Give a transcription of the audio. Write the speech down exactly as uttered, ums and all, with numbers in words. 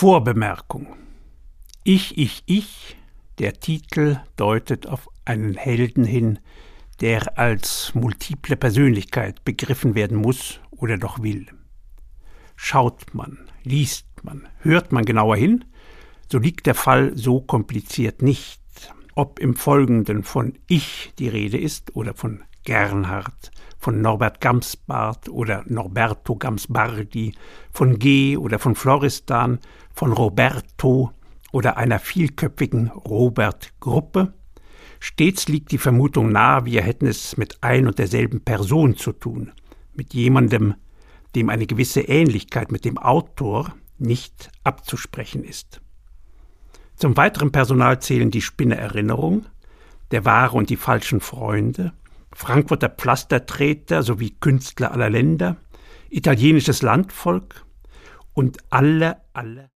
Vorbemerkung. Ich, ich, ich, der Titel deutet auf einen Helden hin, der als multiple Persönlichkeit begriffen werden muss oder doch will. Schaut man, liest man, hört man genauer hin, so liegt der Fall so kompliziert nicht. Ob im Folgenden von Ich die Rede ist oder von Gernhardt, von Norbert Gamsbarth oder Norberto Gamsbardi, von G. oder von Floristan, von Roberto oder einer vielköpfigen Robert-Gruppe, stets liegt die Vermutung nahe, wir hätten es mit ein und derselben Person zu tun, mit jemandem, dem eine gewisse Ähnlichkeit mit dem Autor nicht abzusprechen ist. Zum weiteren Personal zählen die Spinne Erinnerung, der wahre und die falschen Freunde, Frankfurter Pflastertreter sowie Künstler aller Länder, italienisches Landvolk und alle, alle